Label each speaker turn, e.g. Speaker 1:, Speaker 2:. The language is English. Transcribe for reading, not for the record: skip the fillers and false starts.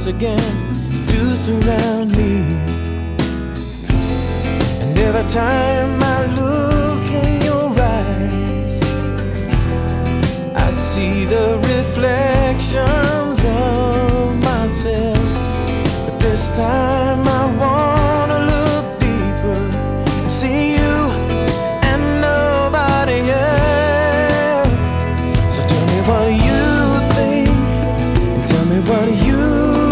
Speaker 1: again to surround me. And every time I look